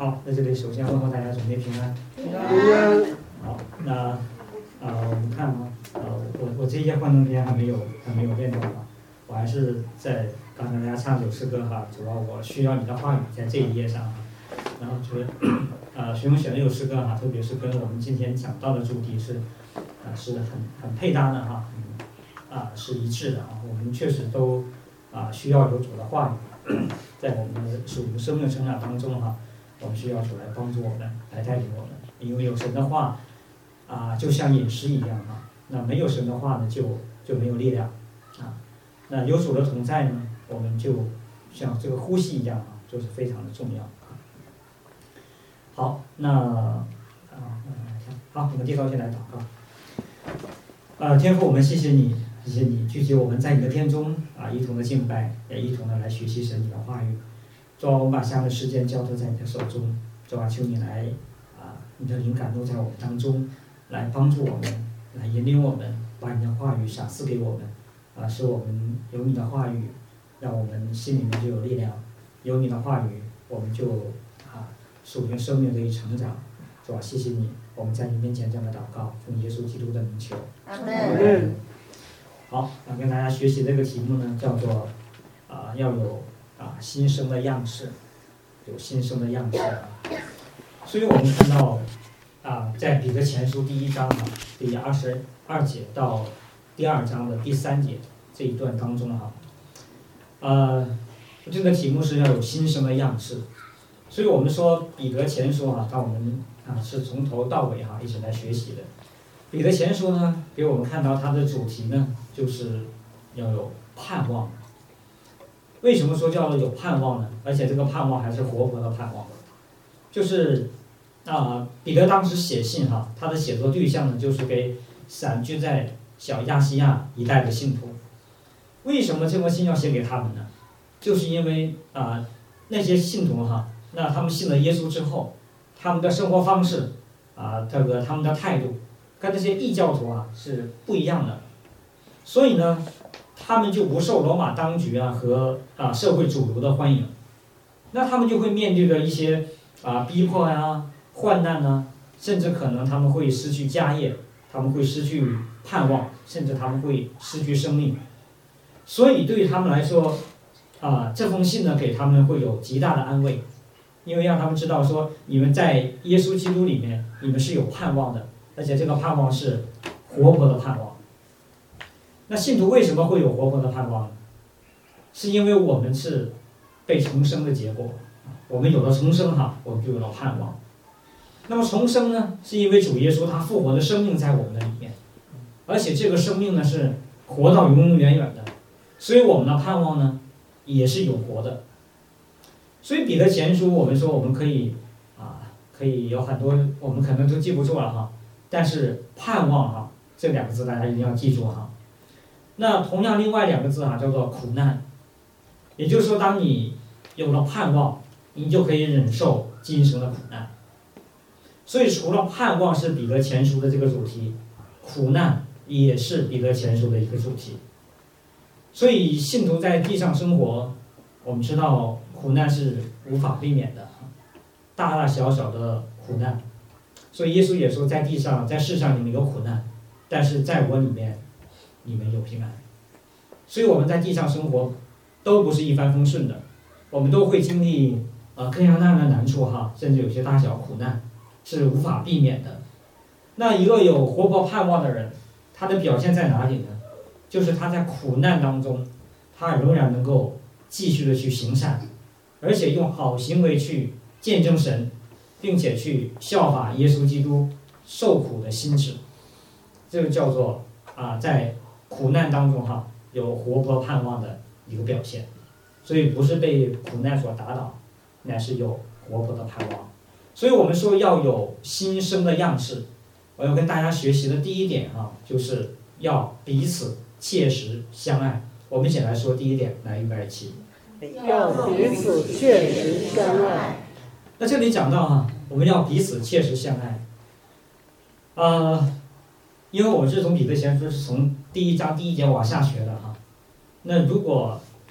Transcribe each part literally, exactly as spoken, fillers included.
好，在这里首先问候大家准备平安。 平安。 好，那啊、呃，我们看啊，呃，我我这一些幻灯片还没有还没有练到啊，我还是在刚才大家唱这首诗歌哈，主要我需要你的话语在这一页上哈，然后觉得呃，徐梦选的这首诗歌哈，特别是跟我们今天讲到的主题是啊、呃、是很很配搭的哈，嗯啊是一致的啊，我们确实都啊需要有主的话语，在我们的属灵生命成长当中哈。我们需要主来帮助我们，来带领我们，因为有神的话，啊，就像饮食一样啊。那没有神的话呢，就就没有力量，啊。那有主的同在呢，我们就像这个呼吸一样啊，就是非常的重要。好，那啊，好，我们低头先来祷告。啊，天父，我们谢谢你，谢谢你聚集我们在你的天中啊，一同的敬拜，也一同的来学习神你的话语。主啊，我们把下的时间交托在你的手中，主啊，求你来啊，你的灵感都在我们当中，来帮助我们，来引领我们，把你的话语赏赐给我们，啊，使我们有你的话语，让我们心里面就有力量，有你的话语，我们就啊，属灵生命得以成长。主啊，谢谢你，我们在你面前这样的祷告，奉耶稣基督的名求。 阿门。 好，那跟大家学习这个题目呢，叫做啊，要有。啊，新生的样式，有新生的样式啊。所以我们看到啊，在彼得前书第一章啊，第二十二节到第二章的第三节这一段当中哈、啊，呃，这个题目是要有新生的样式。所以我们说彼得前书啊，让我们啊是从头到尾哈、啊、一起来学习的。彼得前书呢，给我们看到它的主题呢，就是要有盼望。为什么说叫做有盼望呢？而且这个盼望还是活泼的盼望，就是啊，彼得当时写信哈，他的写作对象呢，就是给散居在小亚细亚一带的信徒。为什么这封信要写给他们呢？就是因为啊，那些信徒哈，那他们信了耶稣之后，他们的生活方式啊，这个他们的态度，跟这些异教徒啊是不一样的，所以呢。他们就不受罗马当局啊和啊社会主流的欢迎，那他们就会面对着一些啊逼迫呀、患难呐、啊，甚至可能他们会失去家业，他们会失去盼望，甚至他们会失去生命。所以对于他们来说，啊这封信呢给他们会有极大的安慰，因为让他们知道说你们在耶稣基督里面，你们是有盼望的，而且这个盼望是活泼的盼望。那信徒为什么会有活泼的盼望呢？是因为我们是被重生的结果，我们有了重生哈，我们就有了盼望。那么重生呢，是因为主耶稣他复活的生命在我们的里面，而且这个生命呢是活到永永远远的，所以我们的盼望呢也是有活的。所以彼得前书我们说我们可以啊，可以有很多我们可能都记不住了哈，但是盼望哈这两个字大家一定要记住哈。那同样另外两个字啊叫做苦难，也就是说当你有了盼望，你就可以忍受今生的苦难。所以除了盼望是彼得前书的这个主题，苦难也是彼得前书的一个主题。所以信徒在地上生活，我们知道苦难是无法避免的，大大小小的苦难。所以耶稣也说在地上在世上你们有苦难，但是在我里面你们有平安。所以我们在地上生活都不是一帆风顺的，我们都会经历呃各样各样的难处哈，甚至有些大小苦难是无法避免的。那一个有活泼盼望的人，他的表现在哪里呢？就是他在苦难当中，他仍然能够继续的去行善，而且用好行为去见证神，并且去效法耶稣基督受苦的心志。这个叫做啊在苦难当中哈，有活泼盼望的一个表现，所以不是被苦难所打倒，乃是有活泼的盼望。所以我们说要有新生的样式。我要跟大家学习的第一点哈，就是要彼此切实相爱。我们一起来说第一点，来预备二七。 要彼此切实相爱。 那这里讲到哈，我们要彼此切实相爱。呃，因为我们是从彼得前书是从第一章第一节往下学的哈。那如果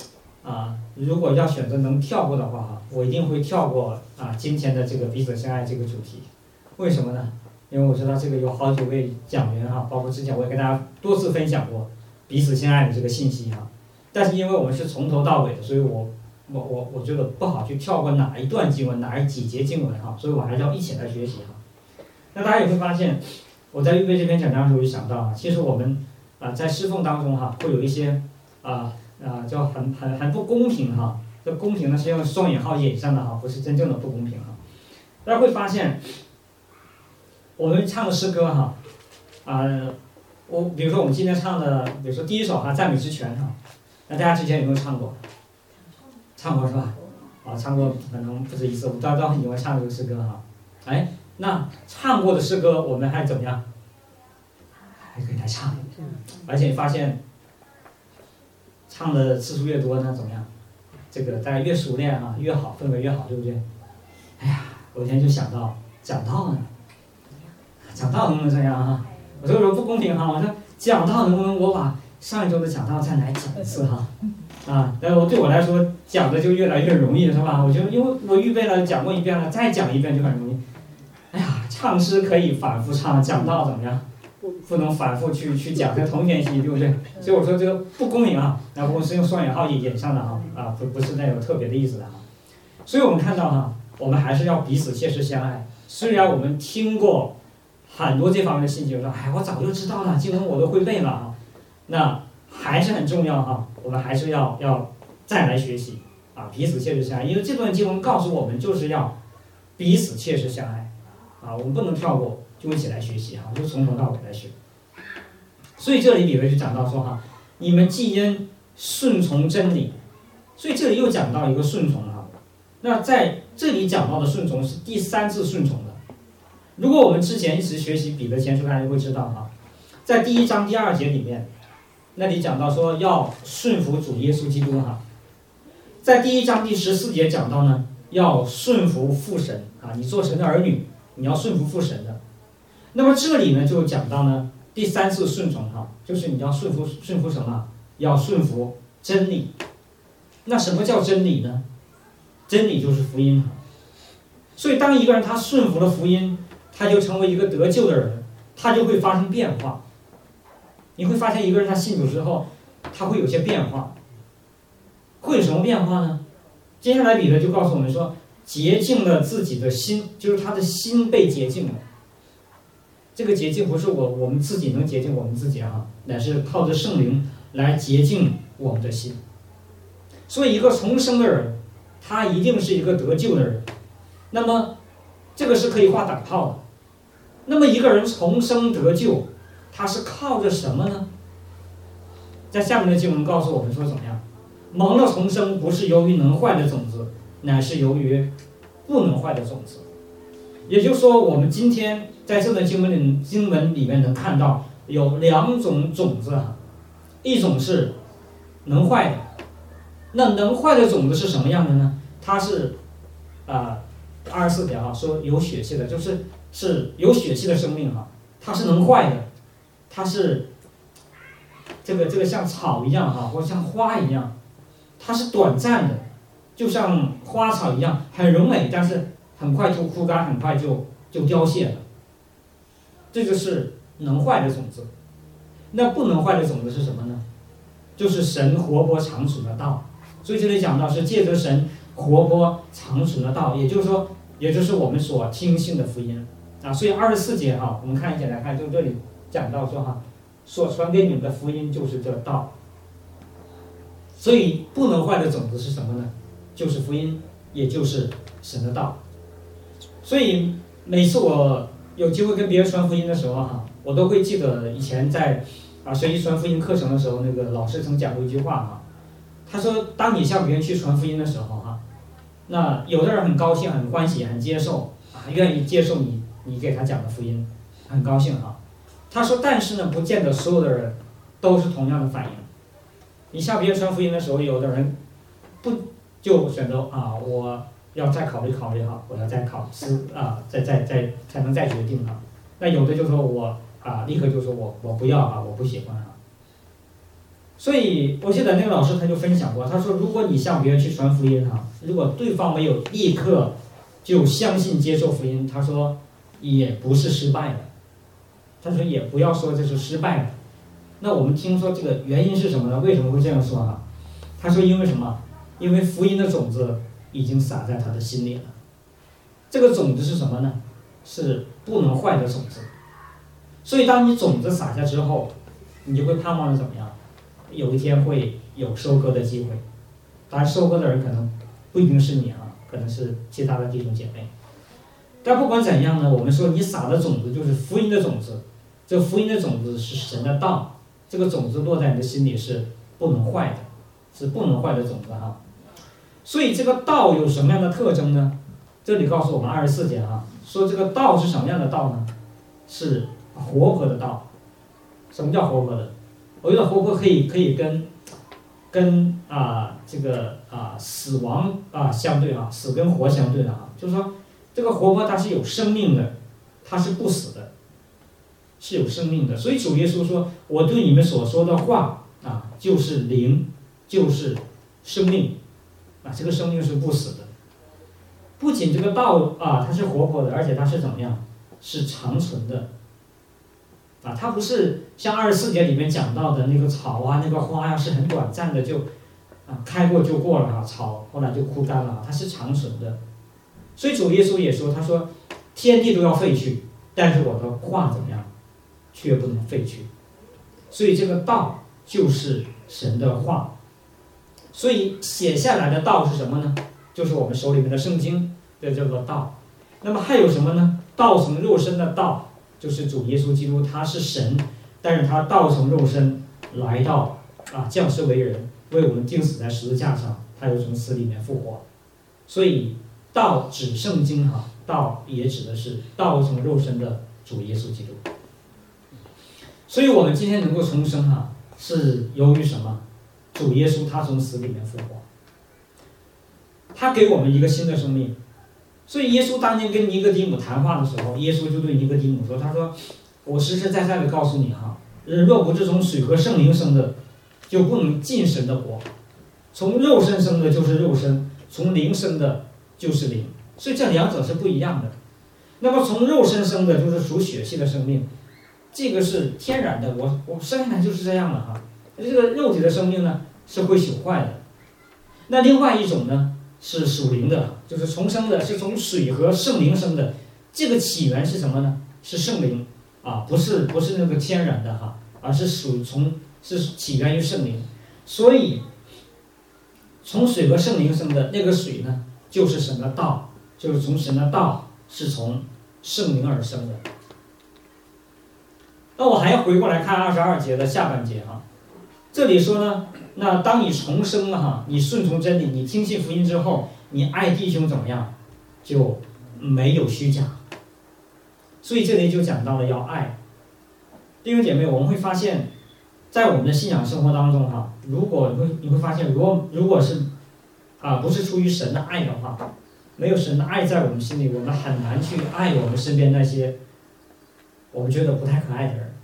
啊，如果要选择能跳过的话哈，我一定会跳过啊今天的这个彼此相爱这个主题。为什么呢？因为我知道这个有好几位讲员哈，包括之前我也跟大家多次分享过彼此相爱的这个信息哈。但是因为我们是从头到尾的，所以我我我我觉得不好去跳过哪一段经文，哪一几节经文哈，所以我还是要一起来学习哈。那大家也会发现，我在预备这篇讲章的时候就想到啊，其实我们啊在侍奉当中哈，会有一些啊啊叫很很很不公平哈。这公平呢是用双引号引上的哈，不是真正的不公平哈。大家会发现，我们唱的诗歌哈，啊，我比如说我们今天唱的，比如说第一首哈赞美之泉哈，那大家之前有没有唱过？唱过是吧？啊，唱过可能不止一次，我大家都很喜欢唱这个诗歌哈。哎，那唱过的诗歌我们还怎么样？还可以来唱，而且发现唱的次数越多呢，怎么样？这个大家越熟练啊，越好，氛围越好，对不对？哎呀，我今天就想到讲道呢，讲道能不能这样哈？我说说不公平哈，我说讲道能不能我把上一周的讲道再来讲一次哈？啊，但是我对我来说讲的就越来越容易，是吧？我觉得因为我预备了讲过一遍了，再讲一遍就很容易。哎呀，唱诗可以反复唱，讲道怎么样？不能反复去去讲，这同源戏，对不对？所以我说这个不公平啊，那我是用双引号引上的哈，啊，不不是带有特别的意思的哈。所以我们看到哈，我们还是要彼此切实相爱。虽然我们听过很多这方面的信息，我说哎，我早就知道了，经文我都会背了哈，那还是很重要哈，我们还是要要再来学习啊，彼此切实相爱，因为这段经文告诉我们就是要彼此切实相爱啊，我们不能跳过，就一起来学习哈，就从头到尾来学。所以这里彼得就讲到说哈，你们既因顺从真理，所以这里又讲到一个顺从哈。那在这里讲到的顺从是第三次顺从的。如果我们之前一直学习彼得前书，大家就会知道哈，在第一章第二节里面，那里讲到说要顺服主耶稣基督哈。在第一章第十四节讲到呢，要顺服父神啊，你做神的儿女，你要顺服父神的。那么这里呢就讲到呢第三次顺从哈，就是你要顺服顺服什么？要顺服真理。那什么叫真理呢？真理就是福音。所以当一个人他顺服了福音，他就成为一个得救的人，他就会发生变化。你会发现一个人他信主之后，他会有些变化。会有什么变化呢？接下来彼得就告诉我们说，洁净了自己的心，就是他的心被洁净了。这个洁净不是我我们自己能洁净我们自己啊，乃是靠着圣灵来洁净我们的心。所以一个重生的人，他一定是一个得救的人。那么这个是可以画等号的。那么一个人重生得救，他是靠着什么呢？在下面的经文告诉我们说怎么样？蒙了重生不是由于能坏的种子，乃是由于不能坏的种子。也就是说，我们今天在这段经文里经文里面能看到有两种种子哈，一种是能坏的。那能坏的种子是什么样的呢？它是啊二十四节哈说有血气的，就是是有血气的生命哈，它是能坏的，它是这个这个像草一样哈，或者像花一样，它是短暂的，就像花草一样很柔美，但是很快就枯干，很快就就凋谢了。这就是能坏的种子。那不能坏的种子是什么呢？就是神活泼长存的道。所以这里讲到是借着神活泼长存的道，也就是说，也就是我们所听信的福音啊。所以二十四节哈，我们看一起来看，就这里讲到说哈，所传给你们的福音就是这道。所以不能坏的种子是什么呢？就是福音，也就是神的道。所以每次我有机会跟别人传福音的时候哈，我都会记得以前在啊学习传福音课程的时候，那个老师曾讲过一句话哈。他说，当你向别人去传福音的时候哈，那有的人很高兴、很欢喜、很接受啊，愿意接受你你给他讲的福音，很高兴哈。他说，但是呢，不见得所有的人都是同样的反应。你向别人传福音的时候，有的人不就选择啊，我要再考虑考虑哈，我要再考思啊，再再再才能再决定哈。那有的就说我啊，立刻就说我我不要啊，我不喜欢啊。 所以我记得那个老师他就分享过，他说如果你向别人去传福音哈，如果对方没有立刻就相信接受福音，他说也不是失败了，他说也不要说这是失败了。那我们听说这个原因是什么呢？为什么会这样说啊？他说因为什么？因为福音的种子已经撒在他的心里了。这个种子是什么呢？是不能坏的种子。所以当你种子撒下之后，你就会盼望着怎么样？有一天会有收割的机会。当然收割的人可能不一定是你啊，可能是其他的弟兄姐妹。但不管怎样呢，我们说你撒的种子就是福音的种子，这福音的种子是神的道，这个种子落在你的心里是不能坏的，是不能坏的种子哈。所以这个道有什么样的特征呢？这里告诉我们二十四节啊，说这个道是什么样的道呢？是活泼的道。什么叫活泼的？我觉得活泼可以可以跟跟啊这个啊死亡啊相对啊，死跟活相对的啊，就是说这个活泼它是有生命的，它是不死的，是有生命的。所以主耶稣说，我对你们所说的话啊，就是灵，就是生命啊，这个生命是不死的。不仅这个道啊它是活泼的，而且它是怎么样？是长存的。啊，它不是像二十四节里面讲到的那个草啊，那个花呀、啊，是很短暂的就啊开过就过了哈、啊，草后来就枯干了，它是长存的。所以主耶稣也说，他说天地都要废去，但是我的话怎么样，却不能废去。所以这个道就是神的话。所以写下来的道是什么呢？就是我们手里面的圣经的这个道。那么还有什么呢？道成肉身的道。就是主耶稣基督，他是神，但是他道成肉身来到啊，降世为人，为我们钉死在十字架上，他又从死里面复活。所以道指圣经哈，道也指的是道成肉身的主耶稣基督。所以我们今天能够重生哈，是由于什么？主耶稣他从死里面复活，他给我们一个新的生命。所以耶稣当年跟尼哥底母谈话的时候，耶稣就对尼哥底母说，他说我实实在在的告诉你哈，人若不是从水和圣灵生的，就不能进神的国。从肉身生的就是肉身，从灵生的就是灵，所以这两者是不一样的。那么从肉身生的就是属血气的生命，这个是天然的，我我生下来就是这样了哈。这个肉体的生命呢是会朽坏的。那另外一种呢是属灵的，就是重生的，是从水和圣灵生的。这个起源是什么呢？是圣灵啊，不是不是那个天然的哈，而是属从是起源于圣灵。所以从水和圣灵生的那个水呢，就是神的道，就是从神的道是从圣灵而生的。那我还要回过来看二十二节的下半节哈，这里说呢，那当你重生了哈，你顺从真理，你听信福音之后，你爱弟兄怎么样，就没有虚假。所以这里就讲到了要爱。弟兄姐妹，我们会发现，在我们的信仰生活当中哈，如果你会你会发现，如果如果是啊不是出于神的爱的话，没有神的爱在我们心里，我们很难去爱我们身边那些我们觉得不太可爱的人。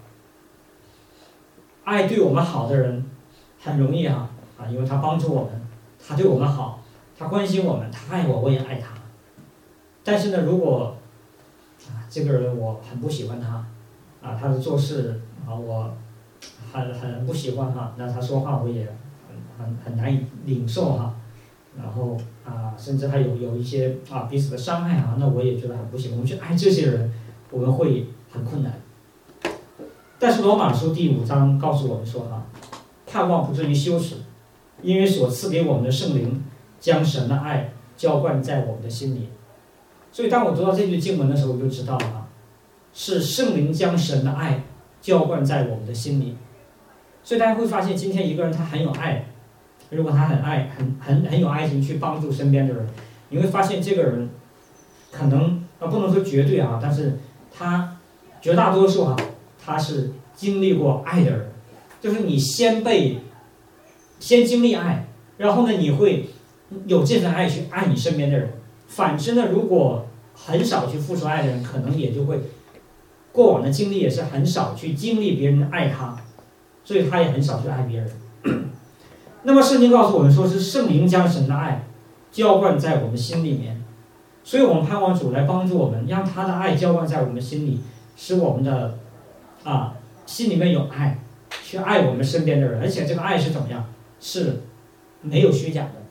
爱对我们好的人很容易啊啊，因为他帮助我们，他对我们好，他关心我们，他爱我，我也爱他。但是呢，如果啊这个人我很不喜欢他，啊他的做事啊我很很不喜欢哈，那他说话我也很很很难以领受哈，然后啊甚至还有有一些啊彼此的伤害啊，那我也觉得很不喜欢。我们去爱这些人，我们会很困难。但是罗马书第五章告诉我们说哈，盼望不至于羞耻，因为所赐给我们的圣灵将神的爱浇灌在我们的心里。所以当我读到这句经文的时候，我就知道了，是圣灵将神的爱浇灌在我们的心里。所以大家会发现，今天一个人他很有爱，如果他很爱很很很有爱心去帮助身边的人，你会发现这个人可能啊不能说绝对啊，但是他绝大多数啊他是经历过爱的人，就是你先被先经历爱，然后呢你会有这份爱去爱你身边的人。反之呢，如果很少去付出爱的人，可能也就会过往的经历也是很少去经历别人爱他，所以他也很少去爱别人。 那么圣经告诉我们说，是圣灵将神的爱浇灌在我们心里面，所以我们盼望主来帮助我们，让他的爱浇灌在我们心里，使我们的啊心里面有爱，去爱我们身边的人，而且这个爱是怎么样？是没有虚假的。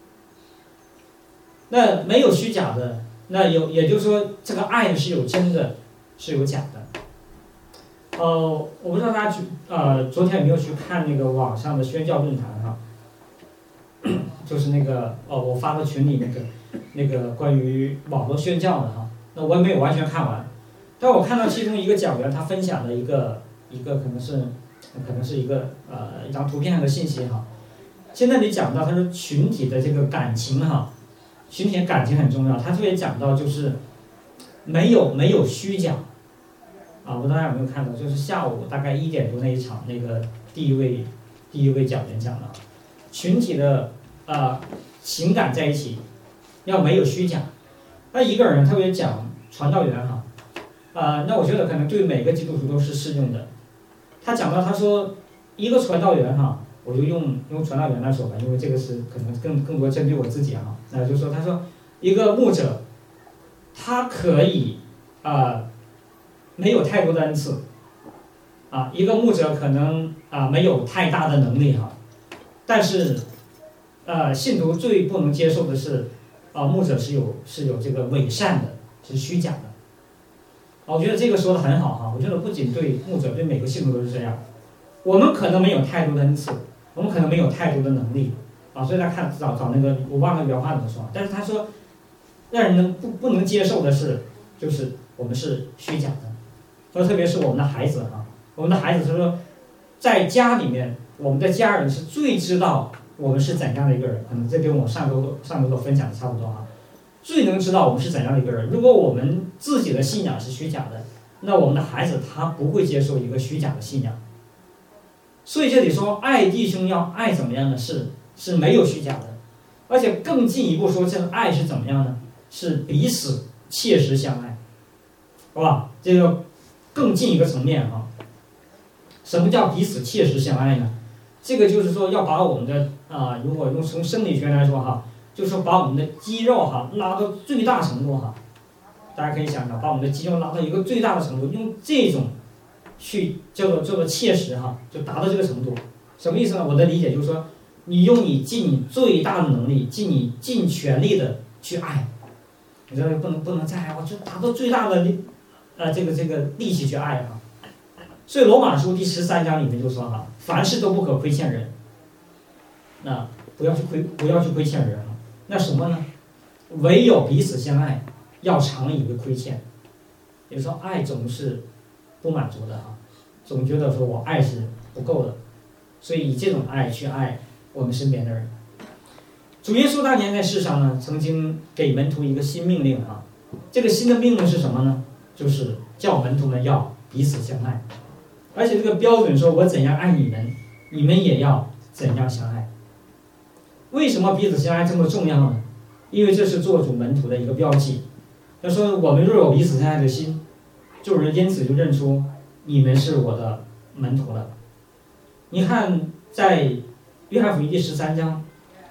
那没有虚假的，那有也就是说，这个爱是有真的，是有假的。呃，我不知道大家去呃昨天有没有去看那个网上的宣教论坛哈，就是那个哦我发到群里那个那个关于网络宣教的哈，那我也没有完全看完，但我看到其中一个讲员他分享了一个一个可能是可能是一个呃一张图片上的信息哈。现在你讲到他说群体的这个感情哈，群体的感情很重要，他特别讲到就是没有没有虚假。啊，不知道大家有没有看到，就是下午大概一点多那一场，那个第一位第一位讲员讲的，群体的呃情感在一起，要没有虚假。那一个人特别讲传道员哈，呃，那我觉得可能对每个基督徒都是适用的。他讲到他说一个传道员哈，我就用用传道员来说吧，因为这个是可能更更多针对我自己哈。那就说他说一个牧者，他可以啊。呃没有太多的恩赐，啊，一个牧者可能啊没有太大的能力哈，但是，呃，信徒最不能接受的是，啊，牧者是有是有这个伪善的，是虚假的。啊，我觉得这个说的很好哈，我觉得不仅对牧者，对每个信徒都是这样。我们可能没有太多的恩赐，我们可能没有太多的能力，啊，所以他看找找那个我忘了原话怎么说，但是他说，让人能不不能接受的是，就是我们是虚假的。说特别是我们的孩子啊，我们的孩子他说，在家里面，我们的家人是最知道我们是怎样的一个人，可能这跟我上周上周所分享的差不多啊，最能知道我们是怎样的一个人。如果我们自己的信仰是虚假的，那我们的孩子他不会接受一个虚假的信仰。所以这里说爱弟兄要爱怎么样呢？是是没有虚假的，而且更进一步说，这个爱是怎么样呢？是彼此切实相爱，好吧？这个。更进一个层面哈，什么叫彼此切实相爱呢？这个就是说要把我们的啊，如果用从生理学来说哈，就是说把我们的肌肉哈拉到最大程度哈，大家可以想想，把我们的肌肉拉到一个最大的程度，用这种去叫做叫做切实哈，就达到这个程度。什么意思呢？我的理解就是说，你用你尽你最大的能力，尽你尽全力的去爱，你这不能不能再爱，我就达到最大的力。呃，这个这个力气去爱哈，所以罗马书第十三章里面就说哈，凡事都不可亏欠人，那不要去亏不要去亏欠人哈，那什么呢？唯有彼此相爱，要常以为亏欠。也就是说，爱总是不满足的哈，总觉得说我爱是不够的，所以以这种爱去爱我们身边的人。主耶稣当年在世上呢，曾经给门徒一个新命令哈，这个新的命令是什么呢？就是叫门徒们要彼此相爱，而且这个标准说，我怎样爱你们，你们也要怎样相爱。为什么彼此相爱这么重要呢？因为这是做主门徒的一个标记。他说，我们若有彼此相爱的心，就人因此就认出你们是我的门徒了。你看，在约翰福音第十三章，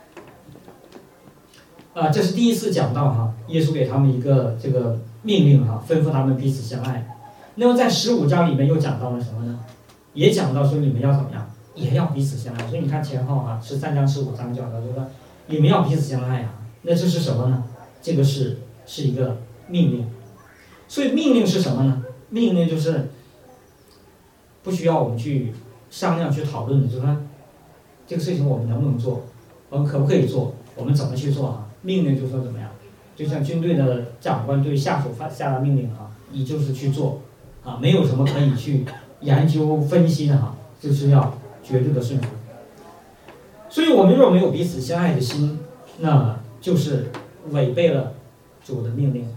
啊、呃，这是第一次讲到哈，耶稣给他们一个这个。命令哈，吩咐他们彼此相爱。那么在十五章里面又讲到了什么呢？也讲到说你们要怎么样，也要彼此相爱。所以你看前后哈，十三章、十五章讲到就说你们要彼此相爱啊。那这是什么呢？这个是是一个命令。所以命令是什么呢？命令就是不需要我们去商量、去讨论的，就是说这个事情我们能不能做，我们可不可以做，我们怎么去做啊？命令就说怎么样？就像军队的长官对下属发下达命令啊，你就是去做，啊，没有什么可以去研究分析的哈，就是要绝对的顺服。所以我们若没有彼此相爱的心，那就是违背了主的命令。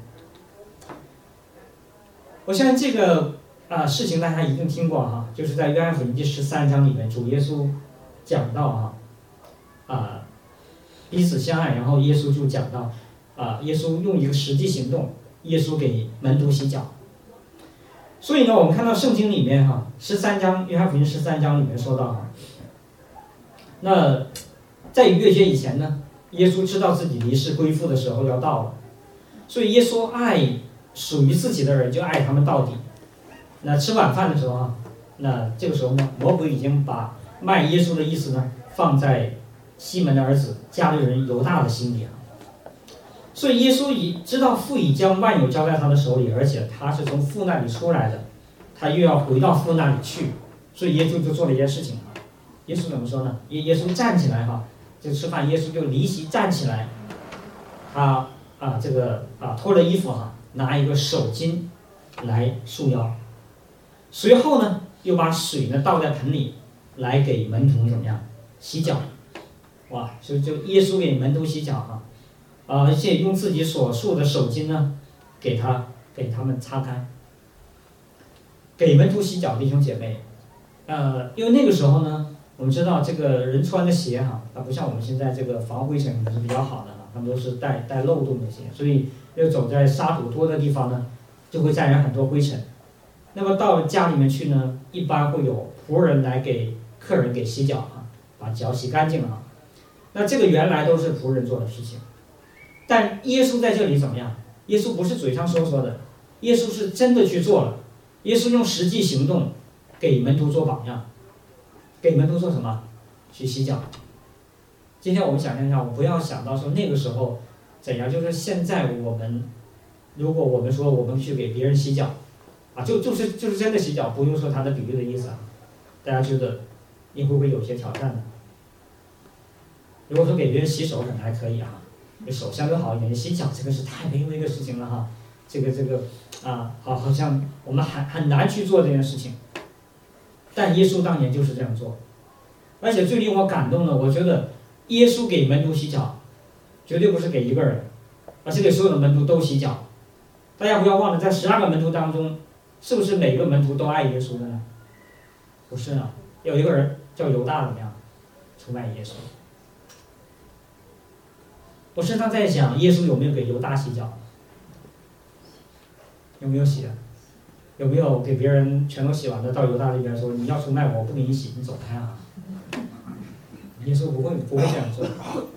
我相信这个啊、呃、事情大家一定听过哈，就是在约翰福音第十三章里面，主耶稣讲到哈啊、呃、彼此相爱，然后耶稣就讲到。啊，耶稣用一个实际行动，耶稣给门徒洗脚。所以呢，我们看到圣经里面哈，十三章约翰福音十三章里面说到哈，那在逾越节以前呢，耶稣知道自己离世归父的时候要到了，所以耶稣爱属于自己的人，就爱他们到底。那吃晚饭的时候啊，那这个时候呢，魔鬼已经把卖耶稣的意思呢放在西门的儿子加利人犹大的心里啊。所以耶稣已知道父已将万有交在他的手里，而且他是从父那里出来的，他又要回到父那里去，所以耶稣就做了一件事情。耶稣怎么说呢？耶耶稣站起来哈，就吃饭，耶稣就离席站起来，他啊这个啊脱了衣服哈，拿一个手巾来束腰，随后呢又把水呢倒在盆里来给门徒怎么样洗脚，哇，所以就耶稣给门徒洗脚哈。啊，而且用自己所束的手巾呢，给他给他们擦干，给门徒洗脚，弟兄姐妹，呃，因为那个时候呢，我们知道这个人穿的鞋哈，它不像我们现在这个防灰尘可能是比较好的哈，他们都是带带漏洞的鞋，所以要走在沙土多的地方呢，就会沾染很多灰尘。那么到家里面去呢，一般会有仆人来给客人给洗脚哈，把脚洗干净了哈。那这个原来都是仆人做的事情。但耶稣在这里怎么样？耶稣不是嘴上说说的，耶稣是真的去做了。耶稣用实际行动给门徒做榜样，给门徒做什么？去洗脚。今天我们想象一下，我不要想到说那个时候怎样，就是现在我们，如果我们说我们去给别人洗脚，啊，就就是就是真的洗脚，不用说他的比喻的意思啊，大家觉得你会不会有些挑战呢？如果说给别人洗手可能还可以啊。手相对好一点，洗脚这个是太卑微的事情了哈，这个这个啊，好好像我们很很难去做这件事情，但耶稣当年就是这样做，而且最令我感动的，我觉得耶稣给门徒洗脚，绝对不是给一个人，而是给所有的门徒都洗脚。大家不要忘了，在十二个门徒当中，是不是每个门徒都爱耶稣的呢？不是啊，有一个人叫犹大怎么样，出卖耶稣。我时常在想，耶稣有没有给犹大洗脚？有没有洗？有没有给别人全都洗完了，到犹大那边说你要出卖我，我不给你洗，你走开啊！耶稣不会不会这样做。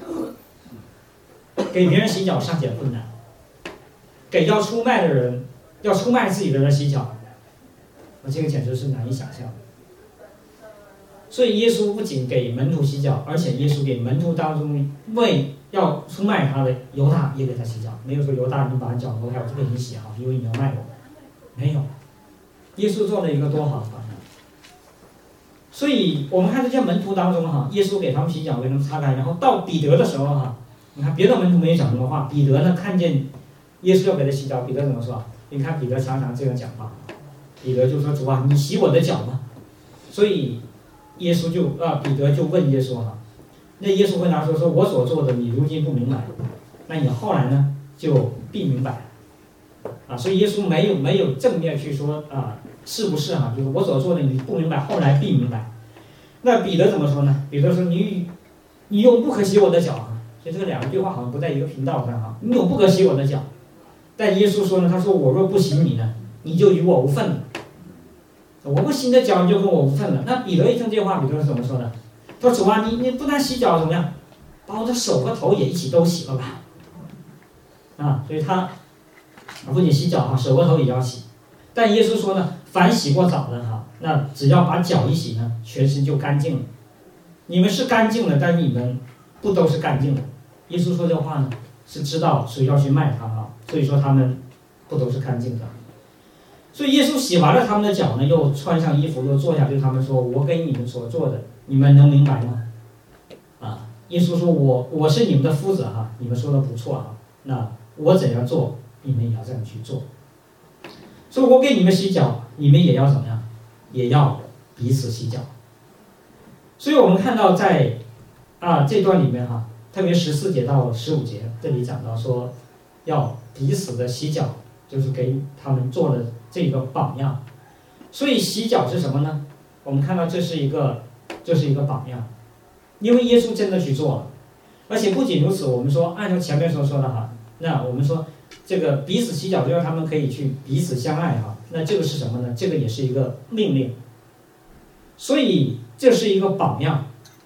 给别人洗脚尚且困难，给要出卖的人、要出卖自己的人洗脚，那这个简直是难以想象。所以耶稣不仅给门徒洗脚，而且耶稣给门徒当中为要出卖他的犹大也给他洗脚，没有说犹大你把脚挪开，我就给你洗哈，因为你要卖我，没有。耶稣做了一个多好的榜样。所以我们看这些门徒当中哈，耶稣给他们洗脚，给他们擦干，然后到彼得的时候哈，你看别的门徒没有讲什么话，彼得呢看见耶稣要给他洗脚，彼得怎么说？你看彼得常常这样讲话，彼得就说主啊，你洗我的脚吗？所以耶稣就啊，彼得就问耶稣哈。那耶稣回答说：“说我所做的，你如今不明白，那你后来呢，就必明白。”啊，所以耶稣没有没有正面去说啊，是不是哈、啊？就是我所做的你不明白，后来必明白。那彼得怎么说呢？彼得说：“你你永不可洗我的脚啊！”所以这个两句话好像不在一个频道上哈。你永不可洗我的脚。但耶稣说呢，他说：“我若不洗你呢，你就与我无份了。我不洗你的脚，你就跟我无份了。”那彼得一听这话，彼得是怎么说的？他说：“主啊，你你不但洗脚怎么样，把我的手和头也一起都洗了吧？”啊，所以他不仅洗脚啊，手和头也要洗。但耶稣说呢，凡洗过澡的哈，那只要把脚一洗呢，全身就干净了。你们是干净的，但你们不都是干净的。耶稣说这话呢，是知道谁要去卖他啊，所以说他们不都是干净的。所以耶稣洗完了他们的脚呢，又穿上衣服，又坐下对他们说：“我给你们所做的，你们能明白吗？”啊，耶稣说：“我我是你们的夫子哈，你们说的不错哈，那我怎样做，你们也要这样去做。所以我给你们洗脚，你们也要怎么样？也要彼此洗脚。”所以我们看到在啊这段里面哈，特别十四节到十五节这里讲到说，要彼此的洗脚，就是给他们做了这个榜样。所以洗脚是什么呢？我们看到这是一个这是一个榜样，因为耶稣真的去做了。而且不仅如此，我们说按照前面所说的哈，那我们说这个彼此洗脚就让他们可以去彼此相爱哈，那这个是什么呢？这个也是一个命令。所以这是一个榜样，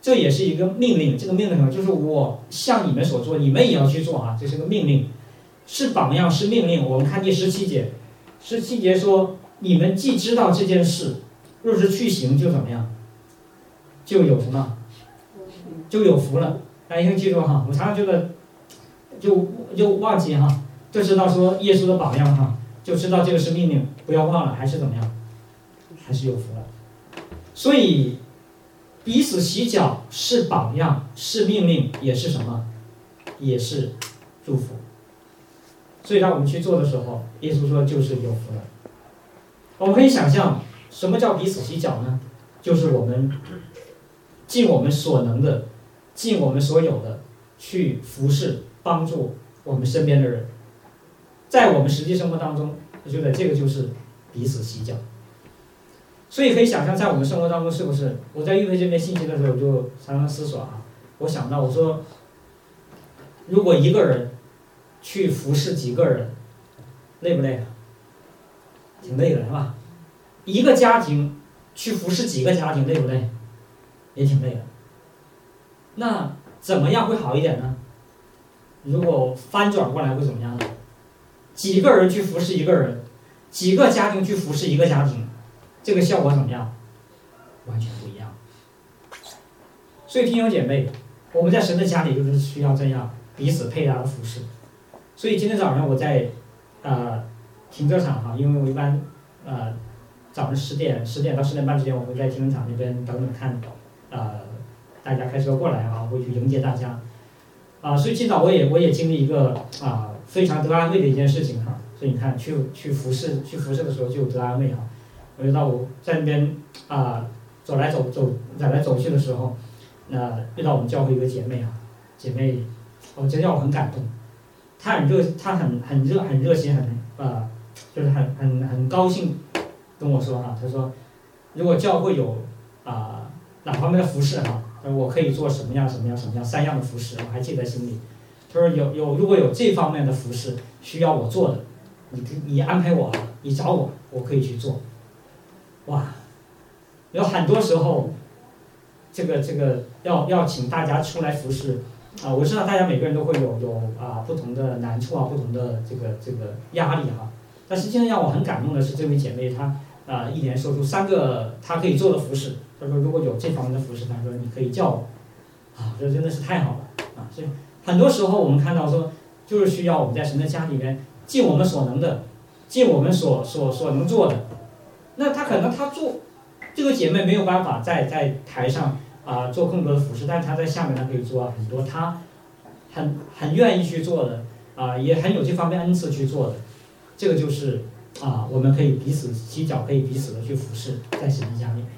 这也是一个命令，这个命令就是我向你们所做，你们也要去做啊，这是个命令，是榜样，是命令。我们看第十七节，十七节说，你们既知道这件事，若是去行，就怎么样？就有什么？就有福了。大家一定记住哈，我常常觉得就就忘记哈，就知道说耶稣的榜样哈，就知道这个是命令，不要忘了，还是怎么样？还是有福了。所以彼此洗脚是榜样，是命令，也是什么？也是祝福。所以当我们去做的时候，耶稣说就是有福了。我们可以想象什么叫彼此洗脚呢？就是我们尽我们所能的，尽我们所有的去服侍帮助我们身边的人。在我们实际生活当中，我觉得这个就是彼此洗脚。所以可以想象在我们生活当中是不是，我在预备这篇信息的时候，我就常常思索啊，我想到我说，如果一个人去服侍几个人，累不累啊？挺累的是吧？一个家庭去服侍几个家庭，累不累？也挺累的。那怎么样会好一点呢？如果翻转过来会怎么样呢？几个人去服侍一个人，几个家庭去服侍一个家庭，这个效果怎么样？完全不一样。所以弟兄姐妹，我们在神的家里就是需要这样彼此配搭的服侍。所以今天早上我在呃停车场哈，因为我一般呃早上十点十点到十点半之间，我会在停车场那边等等看呃大家开车过来啊，会去迎接大家啊、呃。所以今早我也我也经历一个啊、呃、非常得安慰的一件事情哈。所以你看去去服侍去服侍的时候就有得安慰哈。我就到我在那边啊、呃、走来走走走来走去的时候，那、呃、遇到我们教会一个姐妹啊，姐妹，我真让我很感动。她很热，她很很热很热心，很呃，就是很很很高兴跟我说哈、啊，她说，如果教会有啊、呃、哪方面的服饰哈、啊，我可以做什么样什么样什么样三样的服饰，我还记在心里。她说有有如果有这方面的服饰需要我做的，你你安排我，你找我，我可以去做。哇，有很多时候，这个这个要要请大家出来服侍。啊，我知道大家每个人都会有有啊不同的难处啊，不同的这个这个压力哈、啊。但实际上让我很感动的是，这位姐妹她啊一年说出三个她可以做的服饰。她说如果有这方面的服饰，她说你可以叫我。啊，这真的是太好了啊！所以很多时候我们看到说，就是需要我们在神的家里面尽我们所能的，尽我们所所所能做的。那她可能她做这个姐妹没有办法在在台上。啊，做更多的服饰，但是他在下面呢可以做很多他很很愿意去做的啊，也很有这方面恩赐去做的，这个就是啊，我们可以彼此洗脚，可以彼此的去服侍，在神的家里。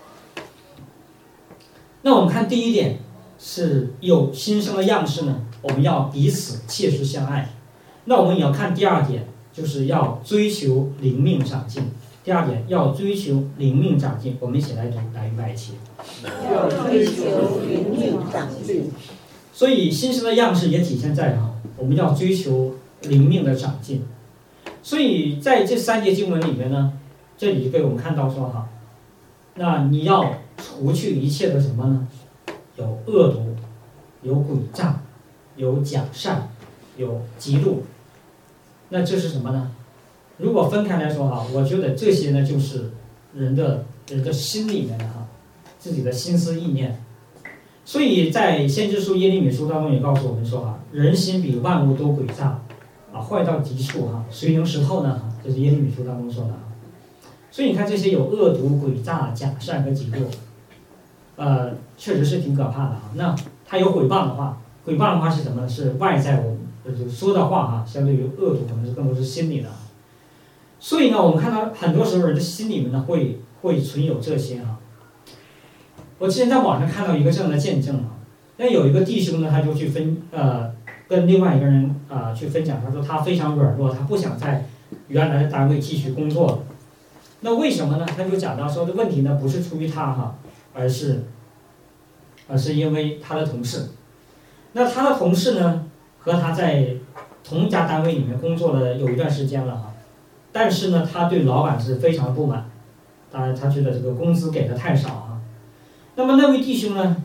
那我们看第一点是有新生的样式呢，我们要彼此切实相爱。那我们也要看第二点，就是要追求灵命长进。第二点要追求灵命长进，我们一起来读来预备一起。 要追求灵命长进。 所以新生的样式也体现在哈，我们要追求灵命的长进。所以在这三节经文里面呢，这里给我们看到说哈，那你要除去一切的什么呢？有恶毒，有诡诈，有假善，有嫉妒。那这是什么呢？如果分开来说哈，我觉得这些呢就是人的人的心里面的哈，自己的心思意念。所以在先知书耶利米书当中也告诉我们说哈，人心比万物都诡诈，啊，坏到极处哈，谁能识透呢？这是耶利米书当中说的哈。所以你看这些有恶毒、诡诈、假善和嫉妒，呃，确实是挺可怕的哈。那他有诽谤的话，诽谤的话是什么呢？是外在我们就说的话哈，相对于恶毒可能是更多是心里的。所以呢，我们看到很多时候人的心里面呢会会存有这些啊。我之前在网上看到一个这样的见证啊，那有一个弟兄呢，他就去分呃跟另外一个人啊、呃、去分享，他说他非常软弱，他不想在原来的单位继续工作了。那为什么呢？他就讲到说的问题呢，不是出于他哈，而是而是因为他的同事。那他的同事呢，和他在同一家单位里面工作了有一段时间了哈。但是呢，他对老板是非常不满，当然他觉得这个工资给的太少啊。那么那位弟兄呢，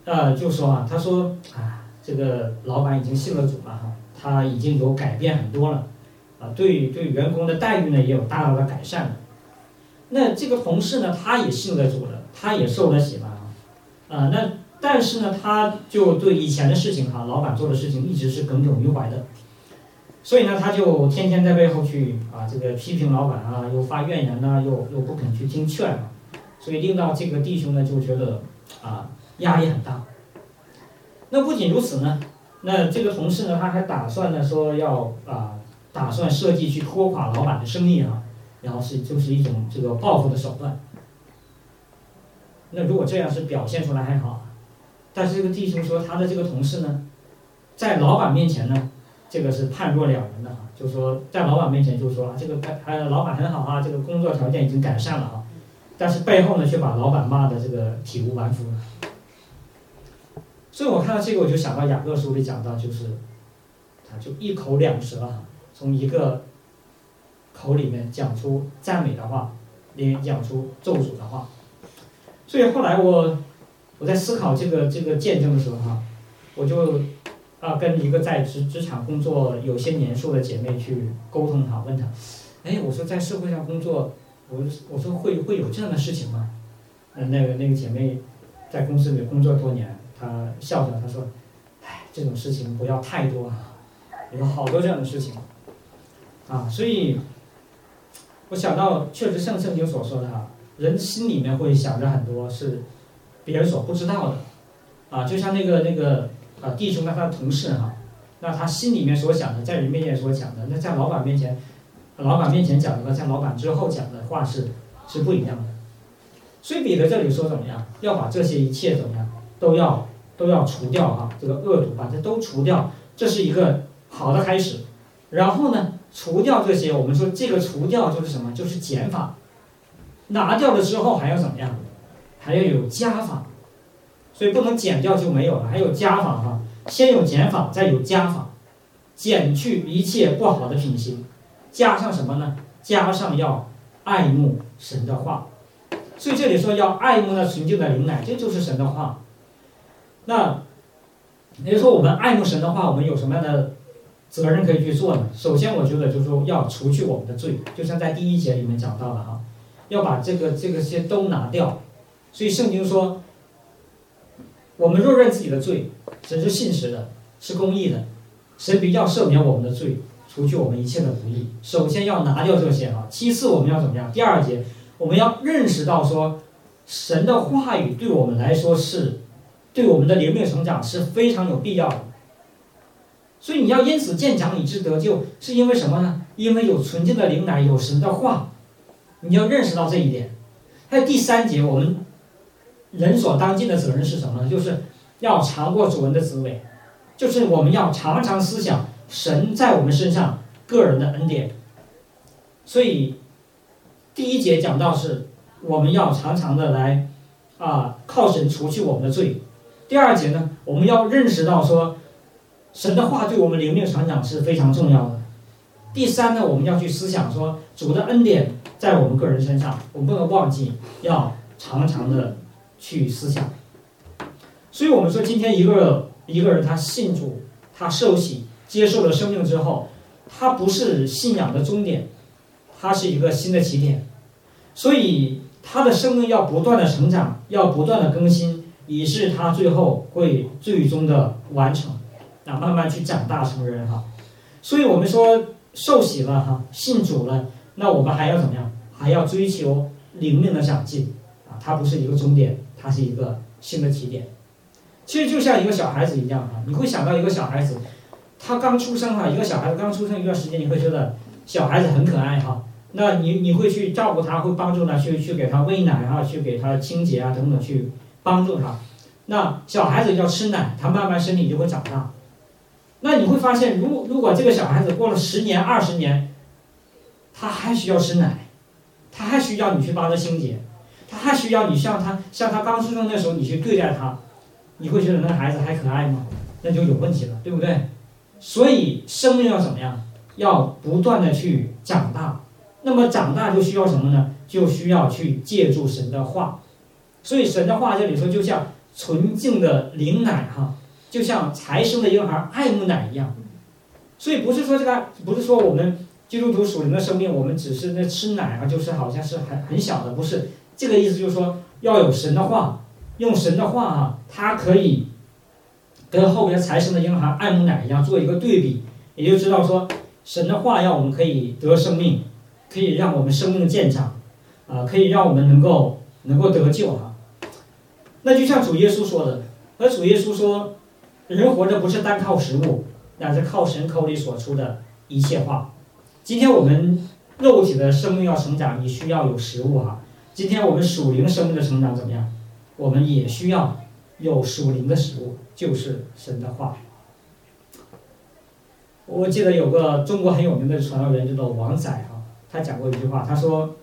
呃就说啊，他说啊，这个老板已经信了主了哈，他已经有改变很多了，啊，对对员工的待遇呢也有大大的改善了。那这个同事呢，他也信了主了，他也受了洗了啊，啊，那但是呢，他就对以前的事情哈，老板做的事情一直是耿耿于怀的，所以呢，他就天天在背后去啊，这个批评老板啊，又发怨言呐、啊，又又不肯去听劝啊，所以令到这个弟兄呢就觉得啊压力很大。那不仅如此呢，那这个同事呢，他还打算呢说要啊，打算设计去拖垮老板的生意啊。然后是就是一种这个报复的手段。那如果这样是表现出来还好，但是这个弟兄说他的这个同事呢，在老板面前呢，这个是判若两人的啊，就说在老板面前就说啊，这个呃老板很好啊，这个工作条件已经改善了啊，但是背后呢却把老板骂的这个体无完肤了。所以我看到这个我就想到雅各书里讲到，就是他就一口两舌啊，从一个口里面讲出赞美的话，也讲出咒诅的话。所以后来我我在思考这个这个见证的时候哈，我就啊跟一个在职职场工作有些年数的姐妹去沟通哈，问她，哎，我说在社会上工作，我我说会会有这样的事情吗？嗯，那个那个姐妹在公司里工作多年，她笑着她说，哎，这种事情不要太多啊，有好多这样的事情啊，所以。我想到，确实像圣经所说的哈，人心里面会想着很多是别人所不知道的，啊，就像那个那个啊弟兄跟他的同事哈，那他心里面所想的，在人面前所讲的，那在老板面前，老板面前讲的和在老板之后讲的话是是不一样的。所以彼得这里说怎么样，要把这些一切怎么样，都要都要除掉哈，这个恶毒把它都除掉，这是一个好的开始。然后呢？除掉这些，我们说这个除掉就是什么？就是减法。拿掉了之后还要怎么样？还要有加法。所以不能减掉就没有了，还有加法哈。先有减法，再有加法，减去一切不好的品行，加上什么呢？加上要爱慕神的话。所以这里说要爱慕那纯净的灵奶，这就是神的话。那也就是说，我们爱慕神的话，我们有什么样的责任可以去做呢？首先，我觉得就是说要除去我们的罪，就像在第一节里面讲到了哈，要把这个这个些都拿掉。所以圣经说，我们若认自己的罪，神是信实的，是公义的，神必要赦免我们的罪，除去我们一切的不义。首先要拿掉这些啊，其次我们要怎么样？第二节，我们要认识到说，神的话语对我们来说是，对我们的灵命成长是非常有必要的。所以你要因此渐长以致得救，是因为什么呢？因为有纯净的灵奶，有神的话，你要认识到这一点。还有第三节，我们人所当尽的责任是什么呢？就是要尝过主恩的滋味，就是我们要常常思想神在我们身上个人的恩典。所以第一节讲到是我们要常常的来啊靠神除去我们的罪。第二节呢，我们要认识到说，神的话对我们灵命成长是非常重要的。第三呢，我们要去思想说主的恩典在我们个人身上，我们不能忘记要常常的去思想。所以我们说今天一个一个人他信主，他受洗接受了生命之后，他不是信仰的终点，他是一个新的起点。所以他的生命要不断的成长，要不断的更新，以致他最后会最终的完成，啊，慢慢去长大成人哈。所以我们说受洗了哈，信主了，那我们还要怎么样？还要追求灵命的长进啊，它不是一个终点，它是一个新的起点。其实就像一个小孩子一样哈，你会想到一个小孩子，他刚出生哈，一个小孩子刚出生一段时间，你会觉得小孩子很可爱哈，那你你会去照顾他，会帮助他，去去给他喂奶啊，去给他清洁啊等等，去帮助他。那小孩子要吃奶，他慢慢身体就会长大。那你会发现，如如果这个小孩子过了十年、二十年，他还需要吃奶，他还需要你去帮他清洁，他还需要你像他像他刚出生的时候你去对待他，你会觉得那个孩子还可爱吗？那就有问题了，对不对？所以生命要怎么样？要不断的去长大。那么长大就需要什么呢？就需要去借助神的话。所以神的话这里说，就像纯净的灵奶哈，就像才生的婴孩爱慕奶一样。所以不是说这个，不是说我们基督徒属灵的生命，我们只是那吃奶啊，就是好像是很很小的，不是这个意思，就是说要有神的话，用神的话啊，它可以跟后边才生的婴孩爱慕奶一样做一个对比，也就知道说神的话让我们可以得生命，可以让我们生命健长，啊、呃，可以让我们能够能够得救哈、啊。那就像主耶稣说的，而主耶稣说，人活着不是单靠食物，乃是靠神口里所出的一切话。今天我们肉体的生命要成长，你需要有食物哈。今天我们属灵生命的成长怎么样？我们也需要有属灵的食物，就是神的话。我记得有个中国很有名的传道人叫做王载哈，他讲过一句话，他说，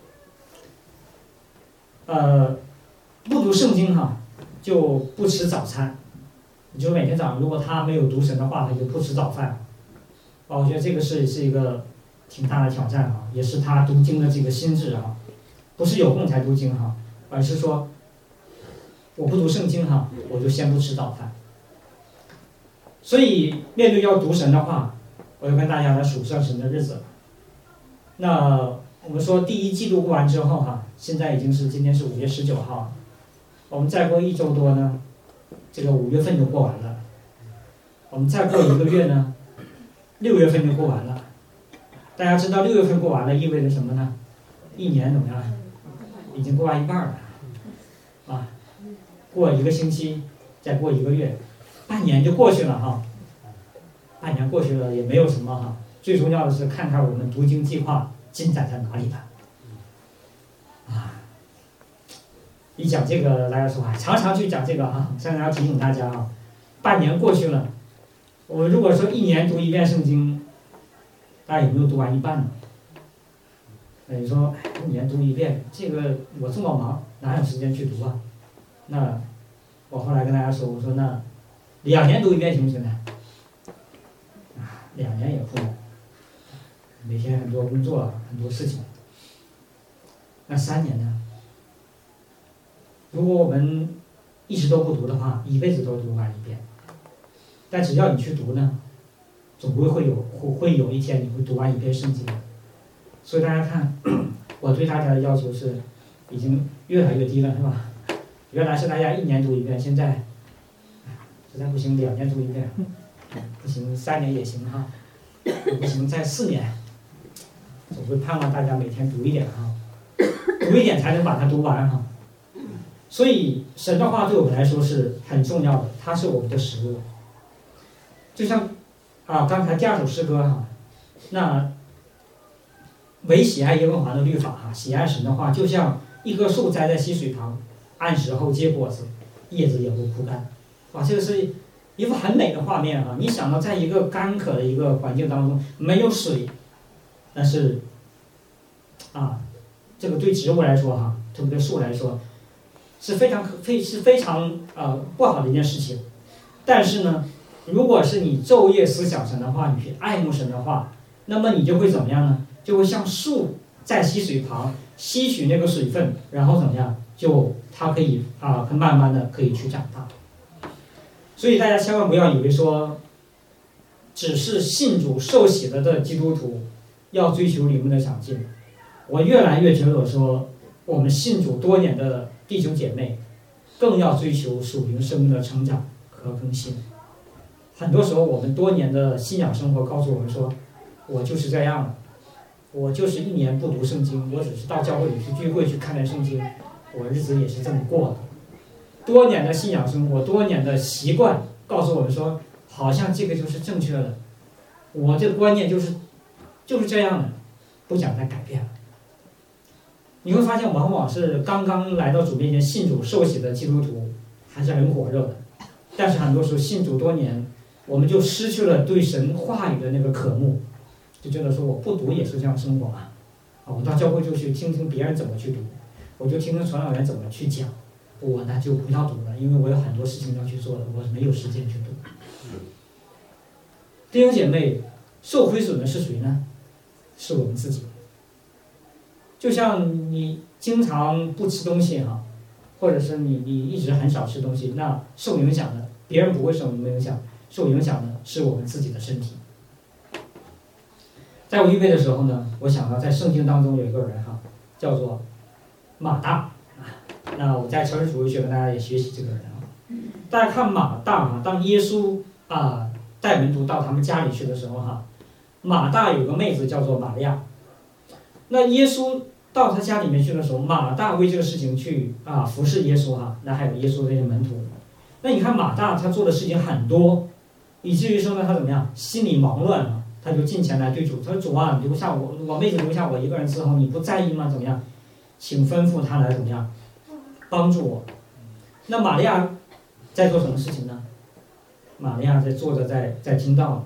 呃，不读圣经哈，就不吃早餐。你就每天早上，如果他没有读神的话，他就不吃早饭。啊，我觉得这个是是一个挺大的挑战啊，也是他读经的这个心智啊，不是有空才读经哈，而是说我不读圣经哈，我就先不吃早饭。所以面对要读神的话，我要跟大家来数算神的日子。那我们说第一季度过完之后哈，现在已经是今天是五月十九号，我们再过一周多呢，这个五月份就过完了。我们再过一个月呢，六月份就过完了。大家知道六月份过完了意味着什么呢？一年怎么样？已经过完一半了，啊，过一个星期，再过一个月，半年就过去了哈。半年过去了也没有什么哈，最重要的是看看我们读经计划进展在哪里了。啊，一讲这个大家说啊，常常去讲这个啊，向大家提醒大家啊，半年过去了，我们如果说一年读一遍圣经，大家有没有读完一半呢？你说一年读一遍，这个我这么忙，哪有时间去读啊？那我后来跟大家说，我说那两年读一遍行不行呢？啊，两年也不能，每天很多工作，很多事情。那三年呢？如果我们一直都不读的话，一辈子都读完一遍。但只要你去读呢，总归会有会会有一天你会读完一遍圣经的。所以大家看，我对大家的要求是已经越来越低了，是吧？原来是大家一年读一遍，现在实在不行两年读一遍，不行三年也行哈，不行再四年，总会盼望大家每天读一点哈，读一点才能把它读完哈。所以神的话对我们来说是很重要的，它是我们的食物。就像啊刚才第二首诗歌哈，那唯喜爱耶和华的律法哈，喜爱神的话，就像一棵树栽在溪水旁，按时后结果子，叶子也不枯干。哇，这个是一幅很美的画面哈。你想到在一个干渴的一个环境当中没有水，但是啊，这个对植物来说哈，特别对树来说是非常非是非常呃不好的一件事情。但是呢，如果是你昼夜思想神的话，你去爱慕神的话，那么你就会怎么样呢？就会像树在溪水旁吸取那个水分，然后怎么样？就它可以啊，它慢慢的可以去长大。所以大家千万不要以为说，只是信主受洗了的基督徒要追求灵命的长进。我越来越觉得说，我们信主多年的弟兄姐妹，更要追求属灵生命的成长和更新。很多时候，我们多年的信仰生活告诉我们说，我就是这样了。我就是一年不读圣经，我只是到教会里去聚会去看看圣经，我日子也是这么过的。多年的信仰生活，多年的习惯告诉我们说，好像这个就是正确的，我这个观念就是就是这样的，不想再改变了。你会发现，往往是刚刚来到主面前信主受洗的基督徒还是很火热的，但是很多时候信主多年，我们就失去了对神话语的那个渴慕。就觉得说我不读也是这样生活啊，啊，我到教会就去听听别人怎么去读，我就听听传道员怎么去讲，我呢就不要读了，因为我有很多事情要去做的，我没有时间去读。弟兄姐妹，受亏损的是谁呢？是我们自己。就像你经常不吃东西哈， 或者是你你一直很少吃东西，那受影响的别人不会受我们影响，受影响的是我们自己的身体。在我预备的时候呢，我想到在圣经当中有一个人哈，叫做马大啊。那我在成人主义学跟大家也学习这个人啊。大家看马大啊，当耶稣啊带门徒到他们家里去的时候哈，马大有个妹子叫做玛利亚。那耶稣到他家里面去的时候，马大为这个事情去啊服侍耶稣哈，那还有耶稣这些门徒。那你看马大他做的事情很多，以至于说呢他怎么样，心里忙乱啊，他就进前来对主，他说主啊，留下我，我妹子留下我一个人伺候，你不在意吗？怎么样？请吩咐他来怎么样帮助我。那玛利亚在做什么事情呢？玛利亚在坐着在在听道。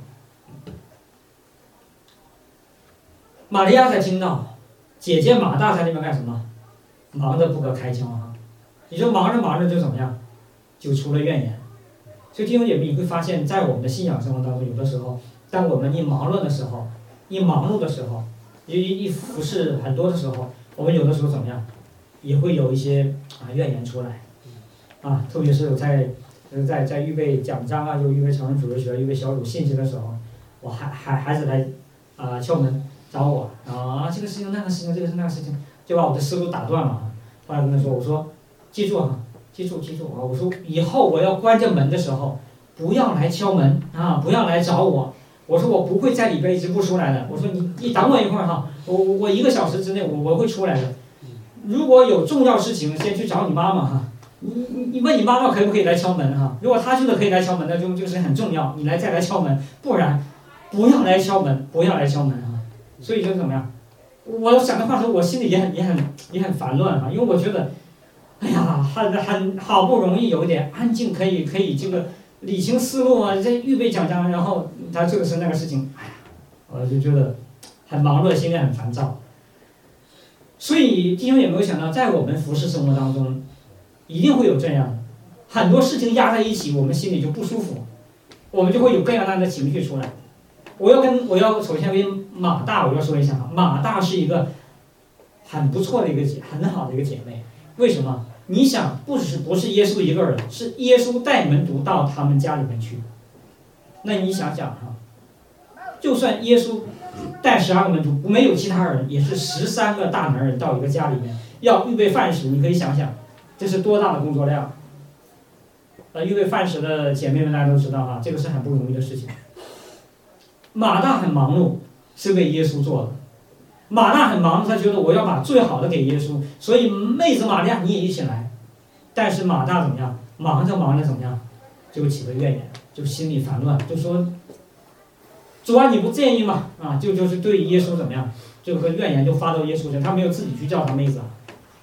玛利亚在听道，姐姐马大在那边干什么？忙得不可开交啊！你说忙着忙着就怎么样？就出了怨言。所以弟兄姐妹，你会发现在我们的信仰生活当中，有的时候，当我们一忙乱的时候，一忙碌的时候，一一服侍很多的时候，我们有的时候怎么样，也会有一些啊怨言出来，啊，特别是我在在在预备讲章啊，就预备成人主日学、预备小组信息的时候，我孩孩孩子来啊敲门找我啊，这个事情那个事情，这个是那个事情，就把我的思路打断了。后来跟他说，我说记住啊，记住记住啊，我说以后我要关着门的时候，不要来敲门啊，不要来找我。我说我不会在里边一直不出来的。我说你你等我一会儿哈，我我一个小时之内我我会出来的。如果有重要事情，先去找你妈妈哈。你你你问你妈妈可不可以来敲门哈？如果她觉得可以来敲门，那就这个事很重要，你来再来敲门，不然不要来敲门，不要来敲门哈。所以就怎么样？我讲的话说，我心里也很也很也很烦乱哈，因为我觉得，哎呀，很很好不容易有一点安静，可以可以这个理清思路啊，在预备讲章，然后他这个是那个事情，哎呀，我就觉得很忙碌，心里很烦躁。所以弟兄有没有想到，在我们服事生活当中，一定会有这样的很多事情压在一起，我们心里就不舒服，我们就会有各样各样的情绪出来。我要跟我要首先为马大我要说一下，马大是一个很不错的一个姐，很好的一个姐妹。为什么？你想，不是不是耶稣一个人，是耶稣带门徒到他们家里面去。那你想想哈，就算耶稣带十二个门徒，没有其他人，也是十三个大男人到一个家里面要预备饭食，你可以想想，这是多大的工作量。呃，预备饭食的姐妹们大家都知道哈，这个是很不容易的事情。马大很忙碌，是为耶稣做的。马大很忙，他觉得我要把最好的给耶稣，所以妹子玛利亚你也一起来。但是马大怎么样？忙着忙着怎么样？就起了怨言，就心里烦乱，就说：“主啊，你不介意吗？”啊，就就是对耶稣怎么样？这个怨言就发到耶稣身上，他没有自己去叫他妹子啊。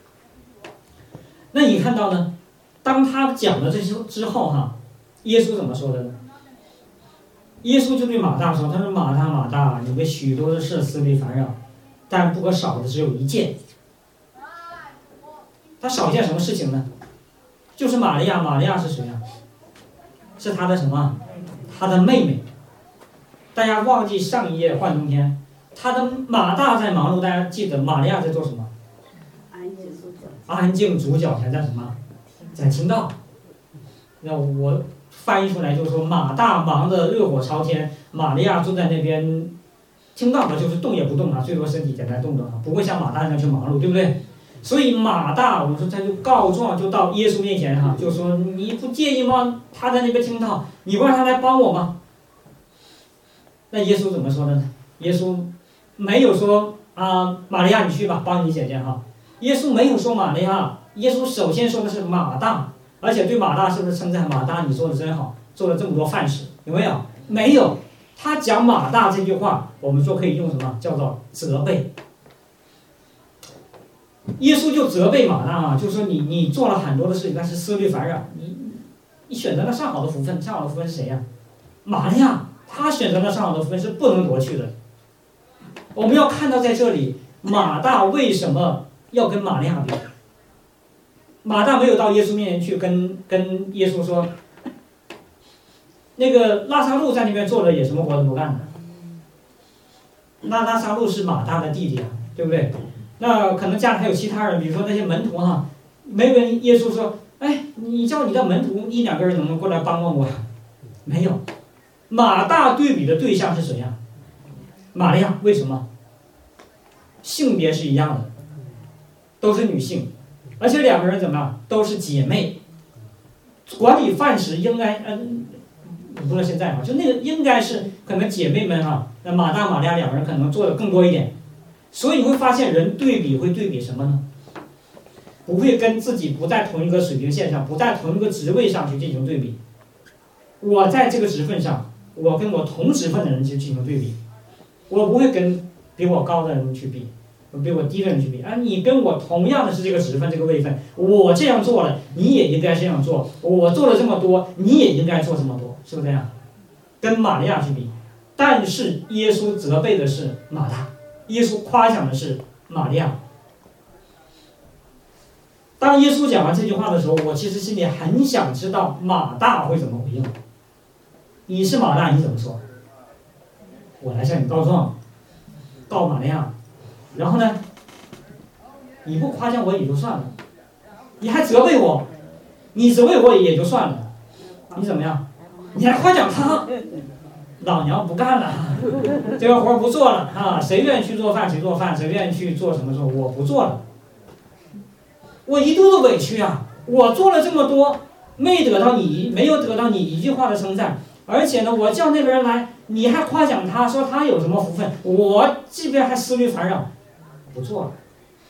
那你看到呢？当他讲了这些之后哈，耶稣怎么说的呢？耶稣就对马大说：“他说马大马大，你为许多的事思虑烦扰，但不可少的只有一件。他少一件什么事情呢？就是玛利亚。玛利亚是谁啊？是他的什么？他的妹妹。大家忘记上一页换冬天，他的马大在忙碌，大家记得玛利亚在做什么？安静主脚前在什么？在听道。那我翻译出来就是说，马大忙得热火朝天，玛利亚坐在那边听到的就是动也不动啊，最多身体简单动动啊，不会像马大那样去忙碌，对不对？所以马大，我们说他就告状，就到耶稣面前哈，就说你不介意吗？他在那边听到，你不让他来帮我吗？那耶稣怎么说的呢？耶稣没有说啊，玛利亚你去吧，帮你姐姐哈。耶稣没有说玛利亚，耶稣首先说的是马大。而且对马大是不是称赞马大？你做的真好，做了这么多饭食，有没有？没有。他讲马大这句话，我们说可以用什么？叫做责备。耶稣就责备马大啊，就说你你做了很多的事情，但是思虑烦扰，你你选择了上好的福分，上好的福分是谁呀、啊？玛利亚，他选择了上好的福分是不能夺去的。我们要看到在这里，马大为什么要跟玛利亚比？马大没有到耶稣面前去跟跟耶稣说，那个拉撒路在那边坐着也什么活都不干的。那拉撒路是马大的弟弟啊，对不对？那可能家里还有其他人，比如说那些门徒哈、啊， 没有跟耶稣说，哎，你叫你的门徒一两个人能不能过来帮帮我？没有。马大对比的对象是谁呀？玛利亚。为什么？性别是一样的，都是女性，而且两个人怎么样？都是姐妹。管理饭食应该，嗯，不是现在哈，就那个应该是可能姐妹们哈，那马大、玛利亚两个人可能做的更多一点。所以你会发现，人对比会对比什么呢？不会跟自己不在同一个水平线上，不在同一个职位上去进行对比。我在这个职分上，我跟我同职分的人去进行对比，我不会跟比我高的人去比，比我低的人去比。啊，你跟我同样的是这个职分这个位分，我这样做了，你也应该这样做。我做了这么多，你也应该做这么多，是不是这样？跟玛利亚去比，但是耶稣责备的是马大，耶稣夸奖的是玛利亚。当耶稣讲完这句话的时候，我其实心里很想知道马大会怎么回应。你是马大，你怎么说？我来向你告状，告玛利亚。然后呢，你不夸奖我也就算了，你还责备我，你责备我也就算了，你怎么样？你还夸奖他，老娘不干了，这个活不做了啊！谁愿意去做饭谁做饭，谁愿意去做什么做，我不做了。我一肚子委屈啊！我做了这么多，没得到你，没有得到你一句话的称赞，而且呢，我叫那个人来，你还夸奖他说他有什么福分，我这边还思虑烦扰，不做了。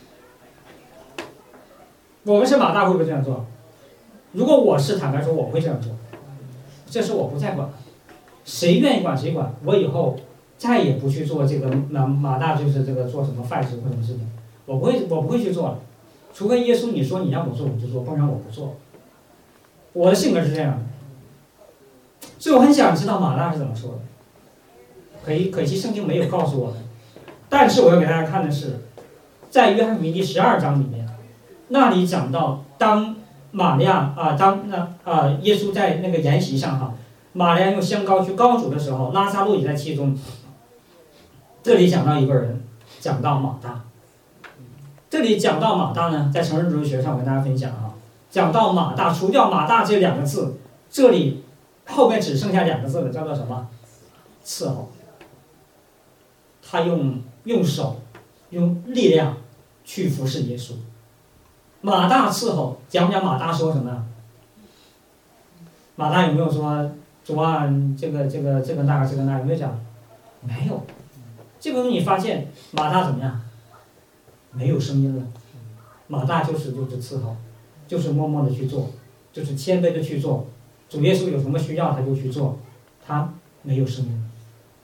我们是马大会不会这样做？如果我是，坦白说我会这样做，这事我不再管了，谁愿意管谁管，我以后再也不去做这个马马大就是这个做什么饭食或什么事情，我不会我不会去做了。除非耶稣你说你让我做我就做，不然我不做。我的性格是这样的，所以我很想知道马大是怎么说的。可以，可惜圣经没有告诉我们。但是我要给大家看的是，在约翰福音第十二章里面，那里讲到当玛利亚啊，当那啊耶稣在那个筵席上哈，玛利亚用香膏去膏主的时候，拉撒路也在其中。这里讲到一个人，讲到马大。这里讲到马大呢，在成人主义学上我跟大家分享啊，讲到马大，除掉马大这两个字，这里后面只剩下两个字了，叫做什么？伺候。他用用手，用力量去服侍耶稣。马大伺候，讲不讲马大说什么？马大有没有说主啊，这个这个这个那个这个那个有没有讲？没有。这个东西你发现马大怎么样？没有声音了，马大就是就是伺候，就是默默的去做，就是谦卑的去做。主耶稣有什么需要他就去做，他没有声音。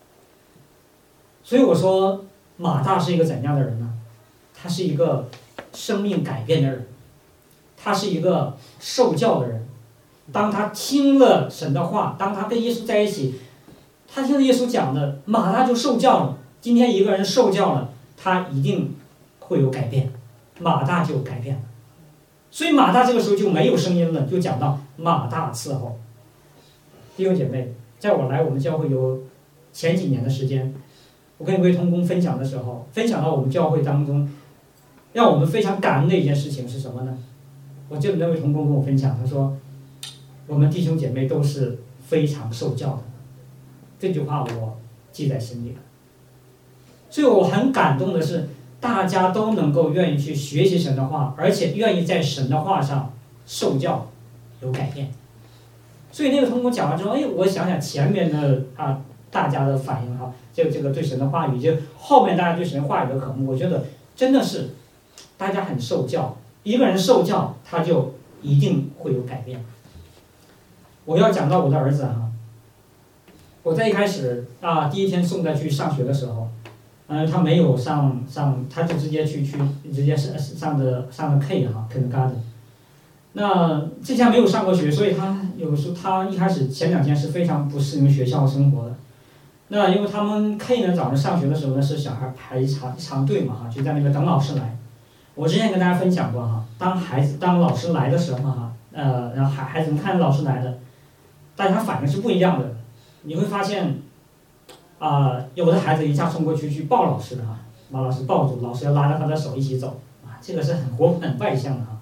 所以我说马大是一个怎样的人呢？他是一个生命改变的人，他是一个受教的人。当他听了神的话，当他跟耶稣在一起，他听了耶稣讲的，马大就受教了。今天一个人受教了，他一定会有改变，马大就改变了。所以马大这个时候就没有声音了，就讲到马大伺候。弟兄姐妹，在我来我们教会有前几年的时间，我跟一位同工分享的时候，分享到我们教会当中让我们非常感恩的一件事情是什么呢？我记得那位同工跟我分享，他说我们弟兄姐妹都是非常受教的，这句话我记在心里了。所以我很感动的是大家都能够愿意去学习神的话，而且愿意在神的话上受教有改变。所以那个同工讲完之后，哎，我想想前面的啊大家的反应哈，这个这个对神的话语，就后面大家对神话语的渴慕，我觉得真的是大家很受教。一个人受教，他就一定会有改变。我要讲到我的儿子哈，我在一开始啊第一天送他去上学的时候，嗯、呃，他没有上上，他就直接去去直接上上的上的 K 哈 Kindergarten。那之前没有上过学，所以他有时候他一开始前两天是非常不适应学校生活的。那因为他们 K 呢早上上学的时候呢是小孩排一长一长队嘛哈，就在那边等老师来。我之前跟大家分享过哈，当孩子当老师来的时候哈，呃，然后孩孩子们看老师来的，大家反应是不一样的。你会发现，啊、呃，有的孩子一下冲过去去抱老师的哈，把老师抱住，老师要拉着他的手一起走啊，这个是很活泼很外向的哈。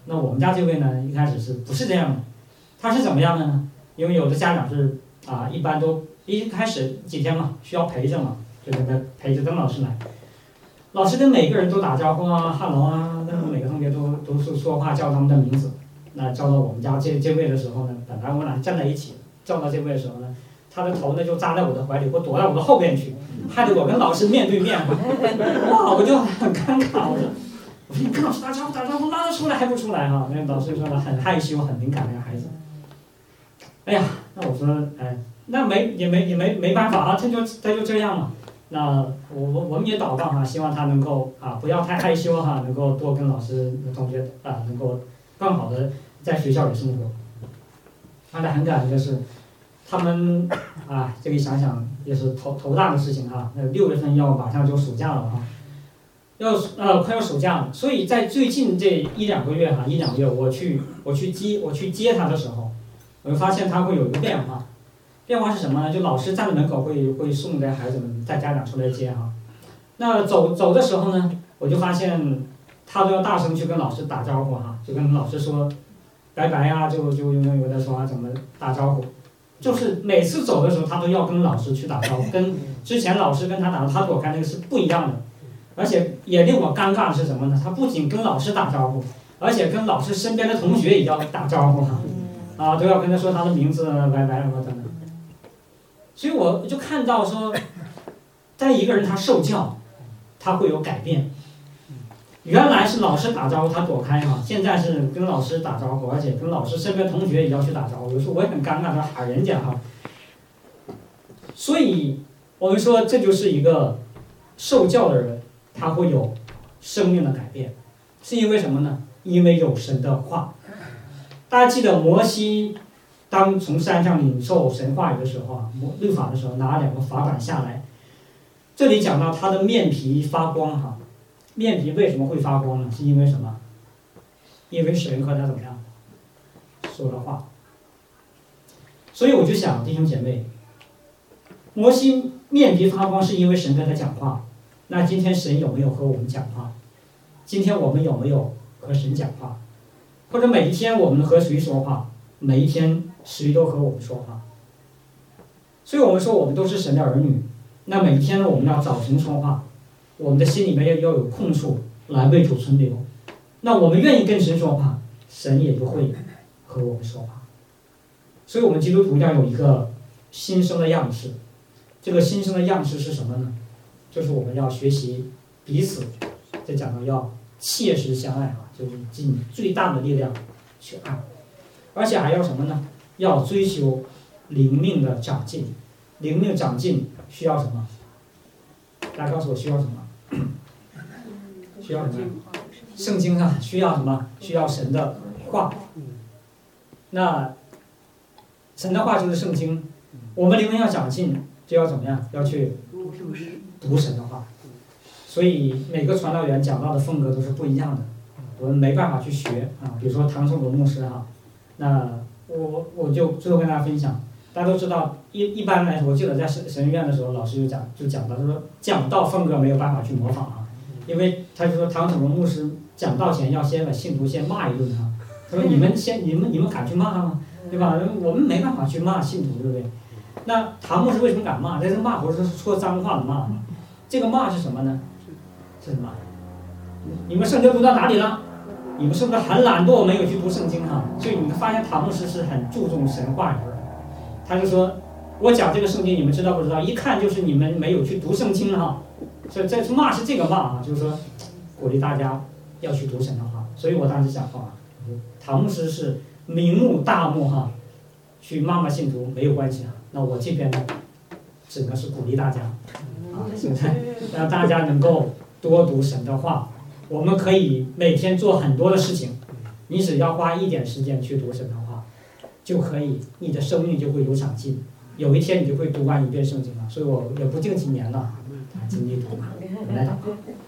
那我们家这位呢，一开始是不是这样的？他是怎么样的呢？因为有的家长是啊，一般都一开始几天嘛，需要陪着嘛，就跟他陪着邓老师来。老师跟每个人都打招呼啊，哈喽啊，跟每个同学都都是说话，叫他们的名字。那叫到我们家这这位的时候呢，本来我俩站在一起，叫到这位的时候呢，他的头呢就扎在我的怀里，或躲到我的后边去，害得我跟老师面对面。哇，我就很尴尬，我说，我说你跟老师打招呼打招呼，拉得出来还不出来哈？那老师说呢，很害羞，很敏感那个孩子。哎呀，那我说，哎，那没也没也没没办法啊，他就他就这样嘛。那我我我们也祷告哈，希望他能够啊不要太害羞哈，能够多跟老师同学啊能够更好的在学校里生活。后来很感恩的是，他们啊这个想想也是头头大的事情哈。那六月份要马上就暑假了哈，要呃快要暑假了，所以在最近这一两个月哈一两个月我去我去接我去接他的时候，我就发现他会有一个变化。变化是什么呢？就老师站在门口会会送带孩子们带家长出来接哈。那走走的时候呢，我就发现他都要大声去跟老师打招呼哈，就跟老师说拜拜呀、啊，就就有有的说啊怎么打招呼，就是每次走的时候他都要跟老师去打招呼，跟之前老师跟他打招呼，他躲开那个是不一样的。而且也令我尴尬的是什么呢？他不仅跟老师打招呼，而且跟老师身边的同学也要打招呼哈，啊都要跟他说他的名字拜拜什么等等。所以我就看到说，在一个人他受教，他会有改变。原来是老师打招呼他躲开哈，现在是跟老师打招呼，而且跟老师身边同学也要去打招呼。有时候我也很尴尬，说喊人家哈。所以我们说这就是一个受教的人，他会有生命的改变，是因为什么呢？因为有神的话。大家记得摩西当从山上领受神话语的时候啊，律法的时候拿两个法板下来，这里讲到他的面皮发光哈，面皮为什么会发光呢？是因为什么？因为神和他怎么样说的话。所以我就想，弟兄姐妹，摩西面皮发光是因为神跟他讲话，那今天神有没有和我们讲话？今天我们有没有和神讲话？或者每一天我们和谁说话？每一天谁都和我们说话，所以我们说我们都是神的儿女。那每一天呢，我们要早晨说话，我们的心里面要要有空处来为主存留。那我们愿意跟神说话，神也就会和我们说话。所以我们基督徒要有一个新生的样式。这个新生的样式是什么呢？就是我们要学习彼此，这讲到要切实相爱啊，就是尽最大的力量去爱。而且还要什么呢？要追求灵命的长进。灵命长进需要什么？大家告诉我需要什么？需要什么？圣经啊，需要什么？需要神的话。那神的话就是圣经。我们灵命要长进，就要怎么样？要去读神的话。所以每个传道员讲到的风格都是不一样的，我们没办法去学啊。比如说唐崇荣牧师哈。那我我就最后跟大家分享，大家都知道，一一般来说，我记得在神神学院的时候，老师就讲就讲到，他说讲道风格没有办法去模仿啊，因为他就说唐崇荣牧师讲道前要先把信徒先骂一顿啊，他说你们先你们你们敢去骂吗？对吧？我们没办法去骂信徒，对不对？那唐牧师为什么敢骂？这个骂不是说脏话的骂，这个骂是什么呢？是什么？你们圣经读到哪里了？你们是不是很懒惰，没有去读圣经哈？所以你们发现唐牧师是很注重神话语的。他就说，我讲这个圣经，你们知道不知道？一看就是你们没有去读圣经哈。所以这骂是这个骂啊，就是说鼓励大家要去读神的话。所以我当时想啊，唐牧师是明目大目哈，去骂骂信徒没有关系啊。那我这边呢，只能是鼓励大家啊，是不是？让大家能够多读神的话。我们可以每天做很多的事情，你只要花一点时间去读神的话，就可以，你的生命就会有长进。有一天你就会读完一遍圣经了。所以我也不定几年了，啊，尽力读。我们来祷告。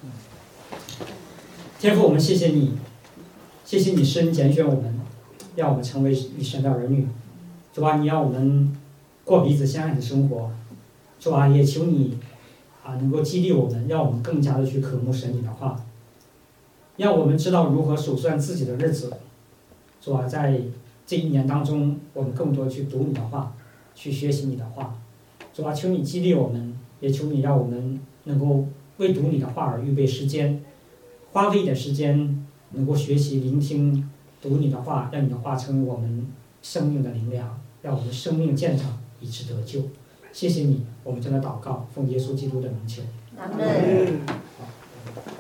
天父，我们谢谢你，谢谢你深拣选我们，让我们成为你神的儿女。主啊，你让我们过彼此相爱的生活。主啊，也求你啊能够激励我们，让我们更加的去渴慕神你的话。 让我们知道如何数算自己的日子。主啊，在这一年当中，我们更多去读你的话，去学习你的话。主啊，求你激励我们，也求你让我们能够为读你的话而预备时间，花费一点时间，能够学习聆听读你的话，让你的话成为我们生命的灵粮，让我们生命建长，以致得救。谢谢你，我们真的祷告，奉耶稣基督的名求。 阿门。 好。